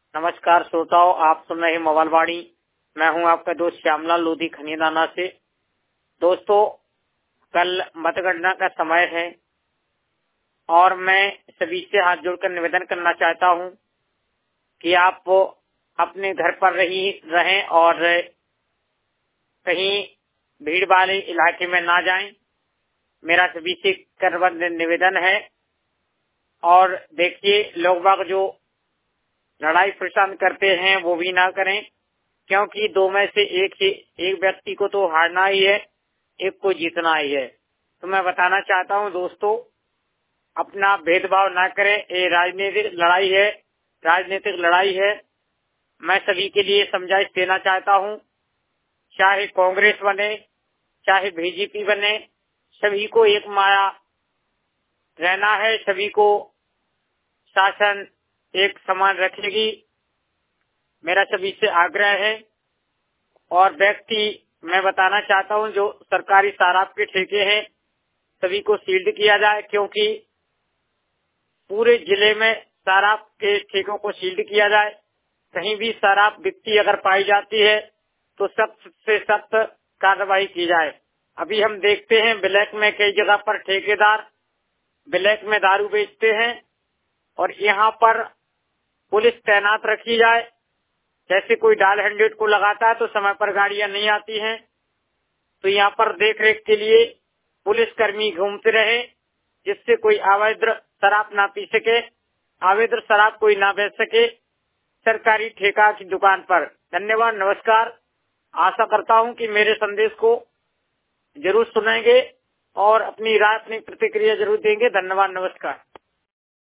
नमस्कार श्रोताओं, आप सुन रहे मोबाइल वाणी। मैं हूं आपका दोस्त श्यामलाल लोधी खनियादाना से। दोस्तों, कल मतगणना का समय है और मैं सभी से हाथ जोड़कर निवेदन करना चाहता हूं कि आप अपने घर पर रहें और कहीं भीड़ वाले इलाके में ना जाएं। मेरा सभी से करबद्ध निवेदन है। और देखिए, लोग बाग जो लड़ाई प्रशांत करते हैं वो भी ना करें, क्योंकि दो में से एक व्यक्ति को तो हारना ही है, एक को जीतना ही है। तो मैं बताना चाहता हूं दोस्तों, अपना भेदभाव ना करें। ये राजनीतिक लड़ाई है। मैं सभी के लिए समझाइश देना चाहता हूं, चाहे कांग्रेस बने चाहे बीजेपी बने, सभी को एक माया रहना है। सभी को शासन एक समान रखेगी, मेरा सभी से आग्रह है। और व्यक्ति मैं बताना चाहता हूं, जो सरकारी शराब के ठेके हैं सभी को सील्ड किया जाए, क्योंकि पूरे जिले में शराब के ठेकों को सील्ड किया जाए। कहीं भी शराब बिकती अगर पाई जाती है तो सख्त से सख्त कार्रवाई की जाए। अभी हम देखते हैं ब्लैक में कई जगह पर ठेकेदार ब्लैक में दारू बेचते हैं और यहाँ पर पुलिस तैनात रखी जाए। जैसे कोई डाल 100 को लगाता है तो समय पर गाड़ियां नहीं आती हैं, तो यहाँ पर देख रेख के लिए पुलिस कर्मी घूमते रहे, जिससे कोई अवैध शराब ना पी सके, अवैध शराब कोई ना बेच सके सरकारी ठेका की दुकान पर। धन्यवाद, नमस्कार। आशा करता हूँ कि मेरे संदेश को जरूर सुनेंगे और अपनी राय अपनी प्रतिक्रिया जरूर देंगे। धन्यवाद, नमस्कार।